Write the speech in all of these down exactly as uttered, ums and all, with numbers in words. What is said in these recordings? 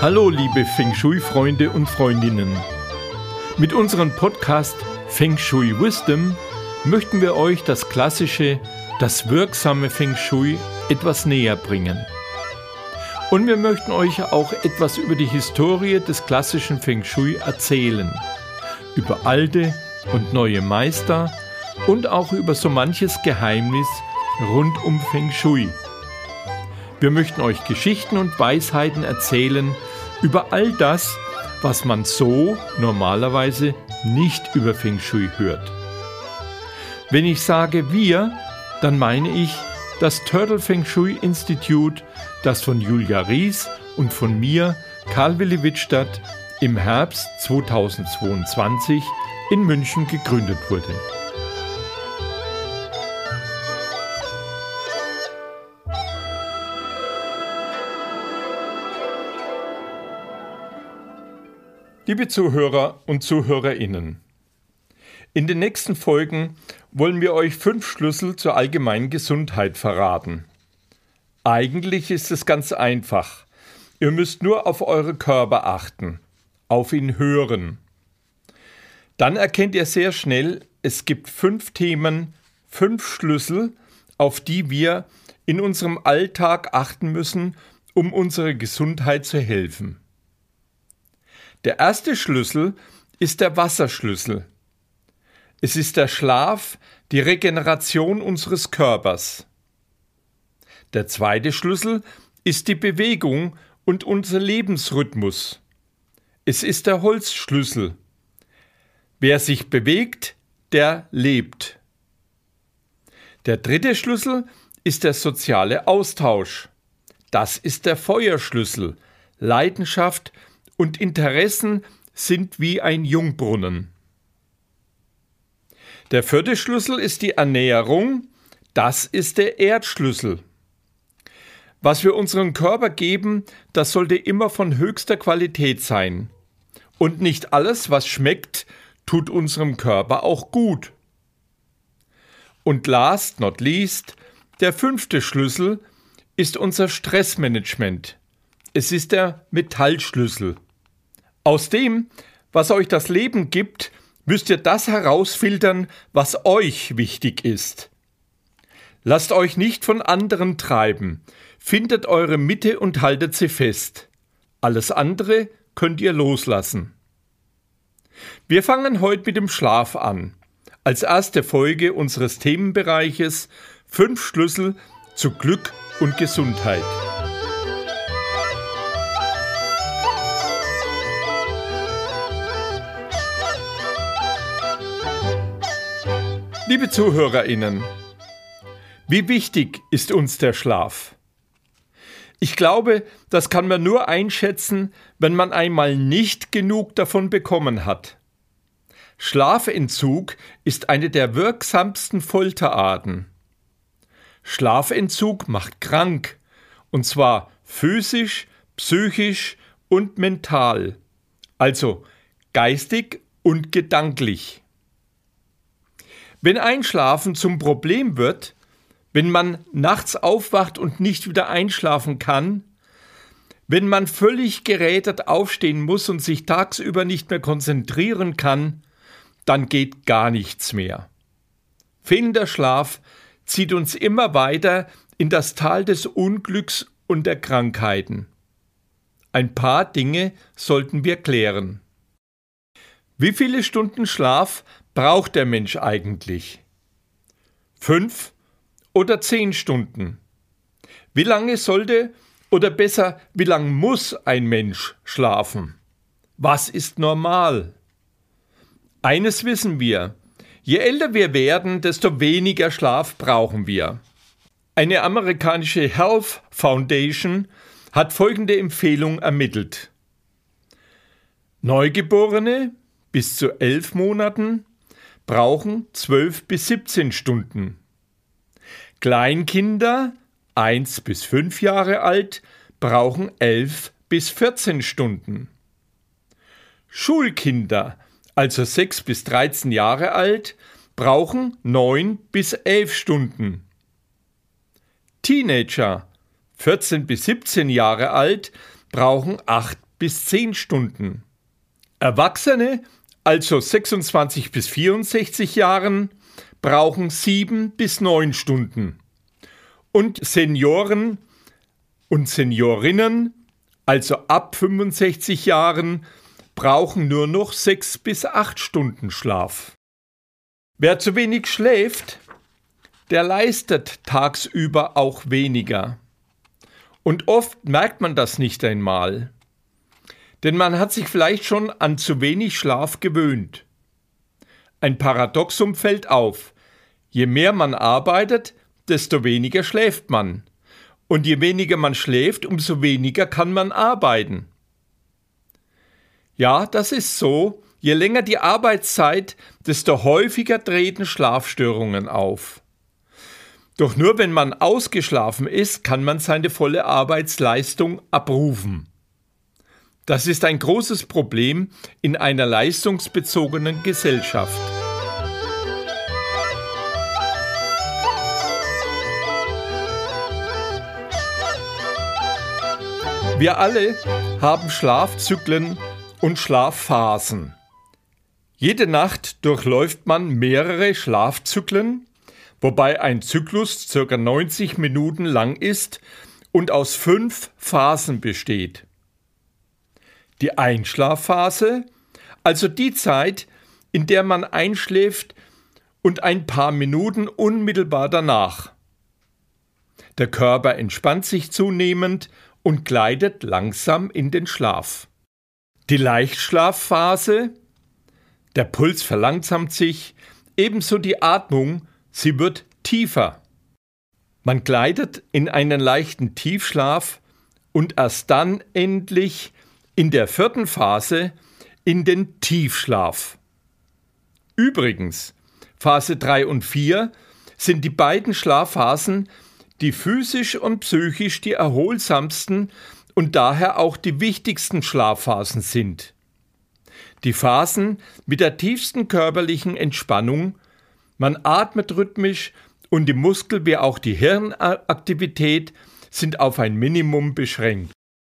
Hallo liebe Feng Shui-Freunde und Freundinnen. Mit unserem Podcast Feng Shui Wisdom möchten wir euch das klassische, das wirksame Feng Shui etwas näher bringen. Und wir möchten euch auch etwas über die Historie des klassischen Feng Shui erzählen, über alte und neue Meister und auch über so manches Geheimnis rund um Feng Shui. Wir möchten euch Geschichten und Weisheiten erzählen über all das, was man so normalerweise nicht über Feng Shui hört. Wenn ich sage wir, dann meine ich das Turtle Feng Shui Institute, das von Julia Ries und von mir, Karl Willi Wittstadt, im Herbst zweitausendzweiundzwanzig in München gegründet wurde. Liebe Zuhörer und Zuhörerinnen, in den nächsten Folgen wollen wir euch fünf Schlüssel zur allgemeinen Gesundheit verraten. Eigentlich ist es ganz einfach. Ihr müsst nur auf eure Körper achten, auf ihn hören. Dann erkennt ihr sehr schnell, es gibt fünf Themen, fünf Schlüssel, auf die wir in unserem Alltag achten müssen, um unserer Gesundheit zu helfen. Der erste Schlüssel ist der Wasserschlüssel. Es ist der Schlaf, die Regeneration unseres Körpers. Der zweite Schlüssel ist die Bewegung und unser Lebensrhythmus. Es ist der Holzschlüssel. Wer sich bewegt, der lebt. Der dritte Schlüssel ist der soziale Austausch. Das ist der Feuerschlüssel. Leidenschaft und Interessen sind wie ein Jungbrunnen. Der vierte Schlüssel ist die Ernährung. Das ist der Erdschlüssel. Was wir unserem Körper geben, das sollte immer von höchster Qualität sein. Und nicht alles, was schmeckt, tut unserem Körper auch gut. Und last not least, der fünfte Schlüssel ist unser Stressmanagement. Es ist der Metallschlüssel. Aus dem, was euch das Leben gibt, müsst ihr das herausfiltern, was euch wichtig ist. Lasst euch nicht von anderen treiben. Findet eure Mitte und haltet sie fest. Alles andere könnt ihr loslassen. Wir fangen heute mit dem Schlaf an. Als erste Folge unseres Themenbereiches fünf Schlüssel zu Glück und Gesundheit. Liebe ZuhörerInnen, wie wichtig ist uns der Schlaf? Ich glaube, das kann man nur einschätzen, wenn man einmal nicht genug davon bekommen hat. Schlafentzug ist eine der wirksamsten Folterarten. Schlafentzug macht krank, und zwar physisch, psychisch und mental, also geistig und gedanklich. Wenn Einschlafen zum Problem wird, wenn man nachts aufwacht und nicht wieder einschlafen kann, wenn man völlig gerädert aufstehen muss und sich tagsüber nicht mehr konzentrieren kann, dann geht gar nichts mehr. Fehlender Schlaf zieht uns immer weiter in das Tal des Unglücks und der Krankheiten. Ein paar Dinge sollten wir klären. Wie viele Stunden Schlaf braucht der Mensch eigentlich? Fünf oder zehn Stunden? Wie lange sollte oder besser, wie lange muss ein Mensch schlafen? Was ist normal? Eines wissen wir: Je älter wir werden, desto weniger Schlaf brauchen wir. Eine amerikanische Health Foundation hat folgende Empfehlung ermittelt. Neugeborene bis zu elf Monaten brauchen zwölf bis siebzehn Stunden. Kleinkinder, eins bis fünf Jahre alt, brauchen elf bis vierzehn Stunden. Schulkinder, also sechs bis dreizehn Jahre alt, brauchen neun bis elf Stunden. Teenager, vierzehn bis siebzehn Jahre alt, brauchen acht bis zehn Stunden. Erwachsene, also sechsundzwanzig bis vierundsechzig Jahren, brauchen sieben bis neun Stunden. Und Senioren und Seniorinnen, also ab fünfundsechzig Jahren, brauchen nur noch sechs bis acht Stunden Schlaf. Wer zu wenig schläft, der leistet tagsüber auch weniger. Und oft merkt man das nicht einmal. Denn man hat sich vielleicht schon an zu wenig Schlaf gewöhnt. Ein Paradoxum fällt auf. Je mehr man arbeitet, desto weniger schläft man. Und je weniger man schläft, umso weniger kann man arbeiten. Ja, das ist so. Je länger die Arbeitszeit, desto häufiger treten Schlafstörungen auf. Doch nur wenn man ausgeschlafen ist, kann man seine volle Arbeitsleistung abrufen. Das ist ein großes Problem in einer leistungsbezogenen Gesellschaft. Wir alle haben Schlafzyklen und Schlafphasen. Jede Nacht durchläuft man mehrere Schlafzyklen, wobei ein Zyklus ca. neunzig Minuten lang ist und aus fünf Phasen besteht. Die Einschlafphase, also die Zeit, in der man einschläft, und ein paar Minuten unmittelbar danach. Der Körper entspannt sich zunehmend und gleitet langsam in den Schlaf. Die Leichtschlafphase, der Puls verlangsamt sich, ebenso die Atmung, sie wird tiefer. Man gleitet in einen leichten Tiefschlaf und erst dann endlich in der vierten Phase in den Tiefschlaf. Übrigens, Phase drei und vier sind die beiden Schlafphasen, die physisch und psychisch die erholsamsten und daher auch die wichtigsten Schlafphasen sind. Die Phasen mit der tiefsten körperlichen Entspannung, man atmet rhythmisch und die Muskel- wie auch die Hirnaktivität sind auf ein Minimum beschränkt.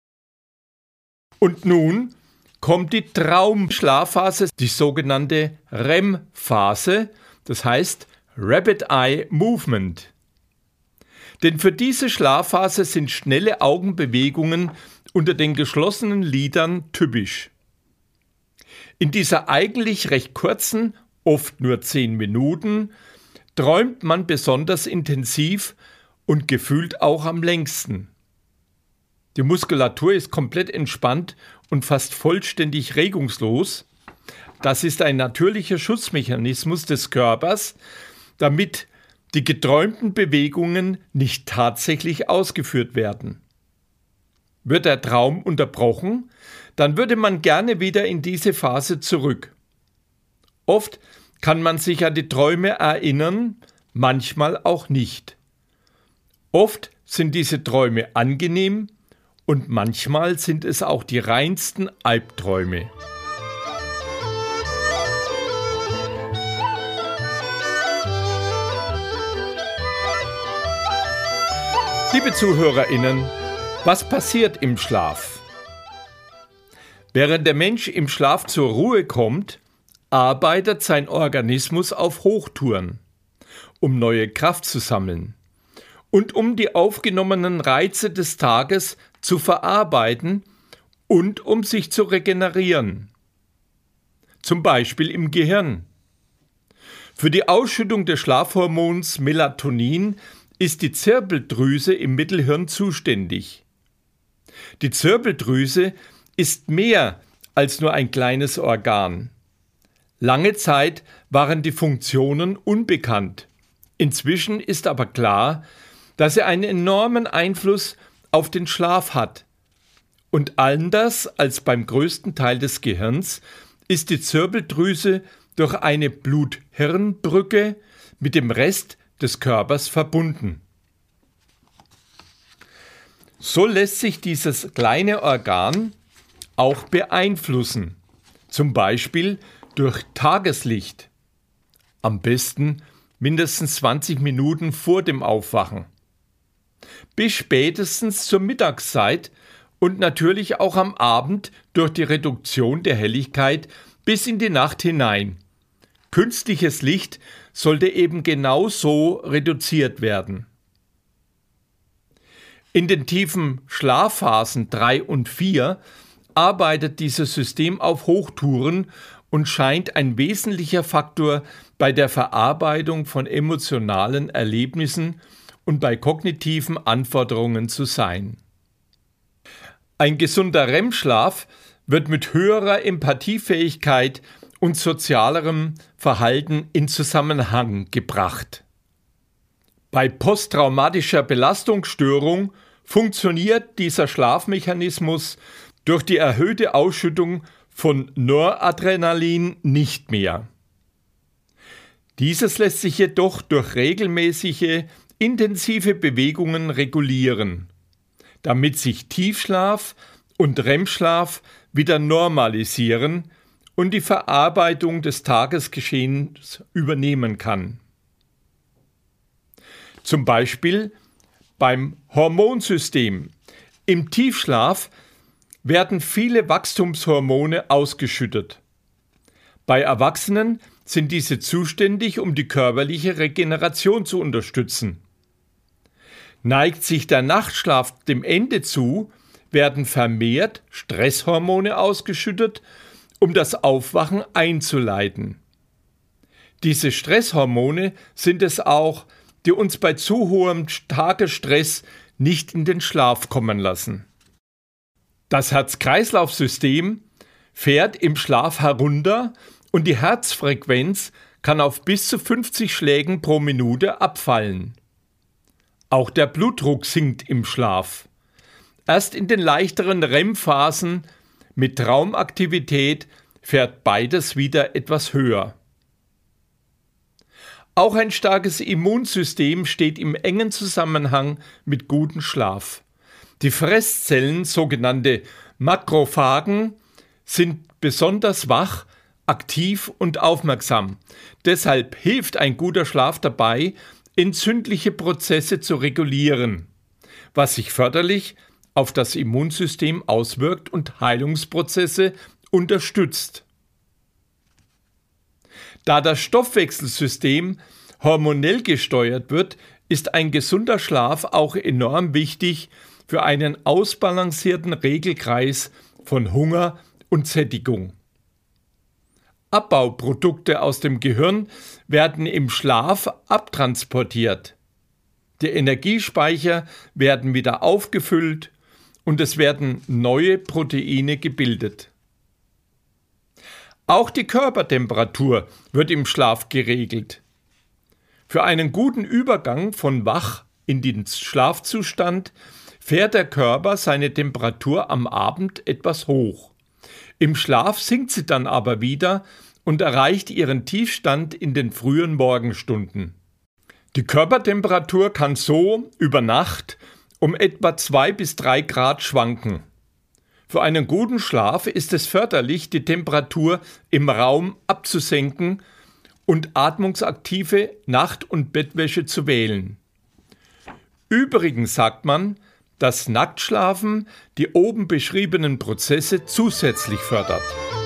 Und nun kommt die Traumschlafphase, die sogenannte R E M-Phase, das heißt Rapid Eye Movement. Denn für diese Schlafphase sind schnelle Augenbewegungen unter den geschlossenen Lidern typisch. In dieser eigentlich recht kurzen, oft nur zehn Minuten, träumt man besonders intensiv und gefühlt auch am längsten. Die Muskulatur ist komplett entspannt und fast vollständig regungslos. Das ist ein natürlicher Schutzmechanismus des Körpers, damit die geträumten Bewegungen nicht tatsächlich ausgeführt werden. Wird der Traum unterbrochen, dann würde man gerne wieder in diese Phase zurück. Oft kann man sich an die Träume erinnern, manchmal auch nicht. Oft sind diese Träume angenehm und manchmal sind es auch die reinsten Albträume. Liebe ZuhörerInnen, was passiert im Schlaf? Während der Mensch im Schlaf zur Ruhe kommt, arbeitet sein Organismus auf Hochtouren, um neue Kraft zu sammeln und um die aufgenommenen Reize des Tages zu verarbeiten und um sich zu regenerieren. Zum Beispiel im Gehirn. Für die Ausschüttung des Schlafhormons Melatonin ist die Zirbeldrüse im Mittelhirn zuständig. Die Zirbeldrüse ist mehr als nur ein kleines Organ. Lange Zeit waren die Funktionen unbekannt. Inzwischen ist aber klar, dass sie einen enormen Einfluss auf den Schlaf hat. Und anders als beim größten Teil des Gehirns ist die Zirbeldrüse durch eine Blut-Hirn-Brücke mit dem Rest des Körpers verbunden. So lässt sich dieses kleine Organ auch beeinflussen, zum Beispiel durch Tageslicht. Am besten mindestens zwanzig Minuten vor dem Aufwachen. Bis spätestens zur Mittagszeit und natürlich auch am Abend durch die Reduktion der Helligkeit bis in die Nacht hinein. Künstliches Licht sollte eben genau so reduziert werden. In den tiefen Schlafphasen drei und vier arbeitet dieses System auf Hochtouren und scheint ein wesentlicher Faktor bei der Verarbeitung von emotionalen Erlebnissen und bei kognitiven Anforderungen zu sein. Ein gesunder R E M-Schlaf wird mit höherer Empathiefähigkeit und sozialerem Verhalten in Zusammenhang gebracht. Bei posttraumatischer Belastungsstörung funktioniert dieser Schlafmechanismus durch die erhöhte Ausschüttung von Noradrenalin nicht mehr. Dieses lässt sich jedoch durch regelmäßige, intensive Bewegungen regulieren, damit sich Tiefschlaf und R E M-Schlaf wieder normalisieren und die Verarbeitung des Tagesgeschehens übernehmen kann. Zum Beispiel beim Hormonsystem. Im Tiefschlaf werden viele Wachstumshormone ausgeschüttet. Bei Erwachsenen sind diese zuständig, um die körperliche Regeneration zu unterstützen. Neigt sich der Nachtschlaf dem Ende zu, werden vermehrt Stresshormone ausgeschüttet, um das Aufwachen einzuleiten. Diese Stresshormone sind es auch, die uns bei zu hohem Tagesstress nicht in den Schlaf kommen lassen. Das Herz-Kreislauf-System fährt im Schlaf herunter und die Herzfrequenz kann auf bis zu fünfzig Schlägen pro Minute abfallen. Auch der Blutdruck sinkt im Schlaf. Erst in den leichteren R E M-Phasen mit Traumaktivität fährt beides wieder etwas höher. Auch ein starkes Immunsystem steht im engen Zusammenhang mit gutem Schlaf. Die Fresszellen, sogenannte Makrophagen, sind besonders wach, aktiv und aufmerksam. Deshalb hilft ein guter Schlaf dabei, entzündliche Prozesse zu regulieren, was sich förderlich auf das Immunsystem auswirkt und Heilungsprozesse unterstützt. Da das Stoffwechselsystem hormonell gesteuert wird, ist ein gesunder Schlaf auch enorm wichtig für einen ausbalancierten Regelkreis von Hunger und Sättigung. Abbauprodukte aus dem Gehirn werden im Schlaf abtransportiert. Die Energiespeicher werden wieder aufgefüllt und es werden neue Proteine gebildet. Auch die Körpertemperatur wird im Schlaf geregelt. Für einen guten Übergang von Wach in den Schlafzustand fährt der Körper seine Temperatur am Abend etwas hoch. Im Schlaf sinkt sie dann aber wieder und erreicht ihren Tiefstand in den frühen Morgenstunden. Die Körpertemperatur kann so über Nacht um etwa zwei bis drei Grad schwanken. Für einen guten Schlaf ist es förderlich, die Temperatur im Raum abzusenken und atmungsaktive Nacht- und Bettwäsche zu wählen. Übrigens sagt man, dass Nacktschlafen die oben beschriebenen Prozesse zusätzlich fördert.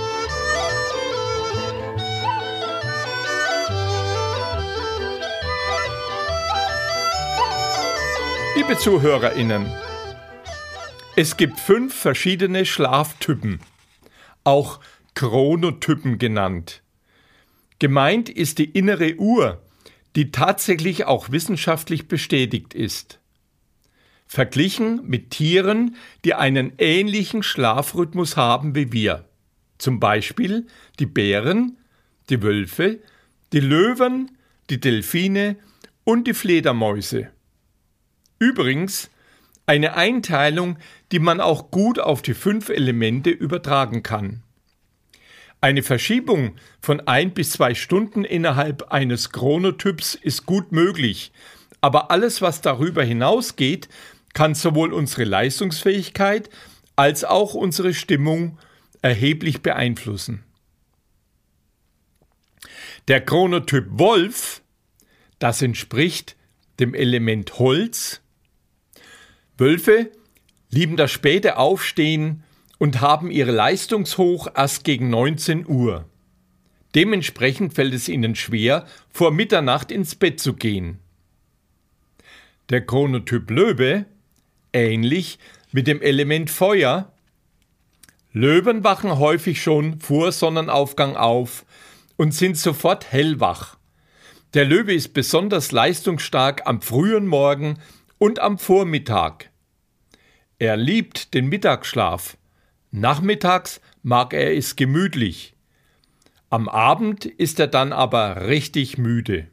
Liebe ZuhörerInnen, es gibt fünf verschiedene Schlaftypen, auch Chronotypen genannt. Gemeint ist die innere Uhr, die tatsächlich auch wissenschaftlich bestätigt ist. Verglichen mit Tieren, die einen ähnlichen Schlafrhythmus haben wie wir. Zum Beispiel die Bären, die Wölfe, die Löwen, die Delfine und die Fledermäuse. Übrigens eine Einteilung, die man auch gut auf die fünf Elemente übertragen kann. Eine Verschiebung von ein bis zwei Stunden innerhalb eines Chronotyps ist gut möglich, aber alles, was darüber hinausgeht, kann sowohl unsere Leistungsfähigkeit als auch unsere Stimmung erheblich beeinflussen. Der Chronotyp Wolf, das entspricht dem Element Holz. Wölfe lieben das späte Aufstehen und haben ihre Leistungshoch erst gegen neunzehn Uhr. Dementsprechend fällt es ihnen schwer, vor Mitternacht ins Bett zu gehen. Der Chronotyp Löwe, ähnlich mit dem Element Feuer. Löwen wachen häufig schon vor Sonnenaufgang auf und sind sofort hellwach. Der Löwe ist besonders leistungsstark am frühen Morgen und am Vormittag. Er liebt den Mittagsschlaf. Nachmittags mag er es gemütlich. Am Abend ist er dann aber richtig müde.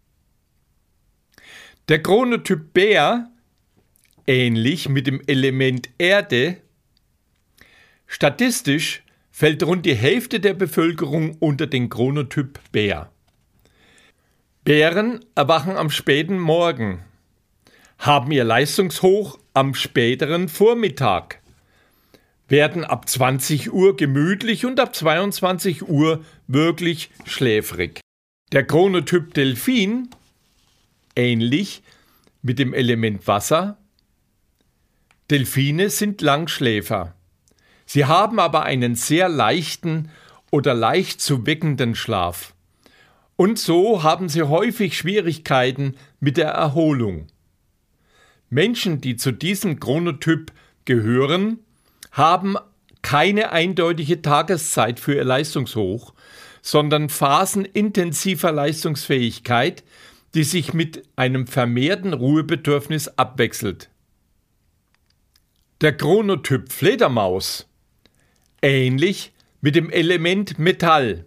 Der Chronotyp Bär, ähnlich mit dem Element Erde. Statistisch fällt rund die Hälfte der Bevölkerung unter den Chronotyp Bär. Bären erwachen am späten Morgen, haben ihr Leistungshoch am späteren Vormittag, werden ab zwanzig Uhr gemütlich und ab zweiundzwanzig Uhr wirklich schläfrig. Der Chronotyp Delfin, ähnlich mit dem Element Wasser. Delfine sind Langschläfer. Sie haben aber einen sehr leichten oder leicht zu weckenden Schlaf. Und so haben sie häufig Schwierigkeiten mit der Erholung. Menschen, die zu diesem Chronotyp gehören, haben keine eindeutige Tageszeit für ihr Leistungshoch, sondern Phasen intensiver Leistungsfähigkeit, die sich mit einem vermehrten Ruhebedürfnis abwechselt. Der Chronotyp Fledermaus, ähnlich mit dem Element Metall.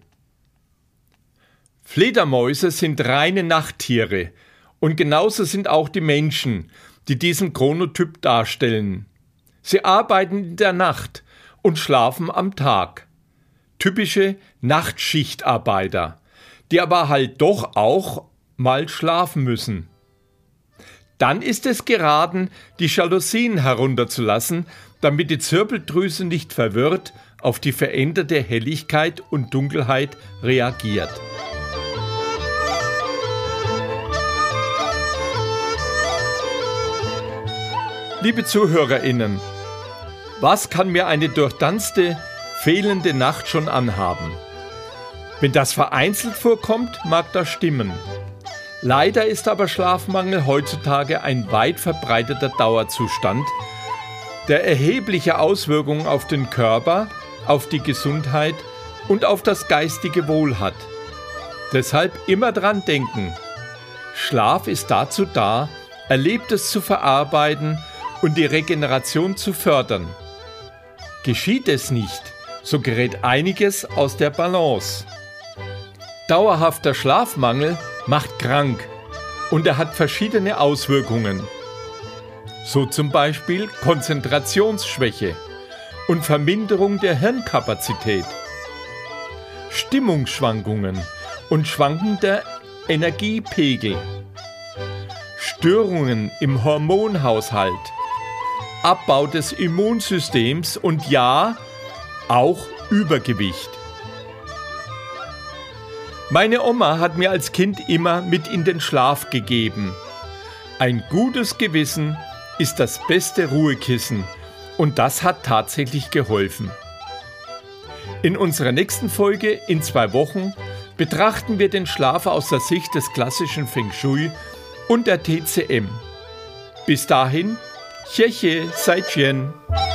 Fledermäuse sind reine Nachttiere und genauso sind auch die Menschen, die diesen Chronotyp darstellen. Sie arbeiten in der Nacht und schlafen am Tag. Typische Nachtschichtarbeiter, die aber halt doch auch mal schlafen müssen. Dann ist es geraten, die Jalousien herunterzulassen, damit die Zirbeldrüse nicht verwirrt auf die veränderte Helligkeit und Dunkelheit reagiert. Liebe ZuhörerInnen, was kann mir eine durchtanzte, fehlende Nacht schon anhaben? Wenn das vereinzelt vorkommt, mag das stimmen. Leider ist aber Schlafmangel heutzutage ein weit verbreiteter Dauerzustand, der erhebliche Auswirkungen auf den Körper, auf die Gesundheit und auf das geistige Wohl hat. Deshalb immer dran denken. Schlaf ist dazu da, Erlebtes zu verarbeiten und die Regeneration zu fördern. Geschieht es nicht, so gerät einiges aus der Balance. Dauerhafter Schlafmangel macht krank und er hat verschiedene Auswirkungen. So zum Beispiel Konzentrationsschwäche und Verminderung der Hirnkapazität, Stimmungsschwankungen und schwankender Energiepegel, Störungen im Hormonhaushalt, Abbau des Immunsystems und ja, auch Übergewicht. Meine Oma hat mir als Kind immer mit in den Schlaf gegeben. Ein gutes Gewissen ist das beste Ruhekissen und das hat tatsächlich geholfen. In unserer nächsten Folge in zwei Wochen betrachten wir den Schlaf aus der Sicht des klassischen Feng Shui und der T C M. Bis dahin, Xie Xie Sai Jian.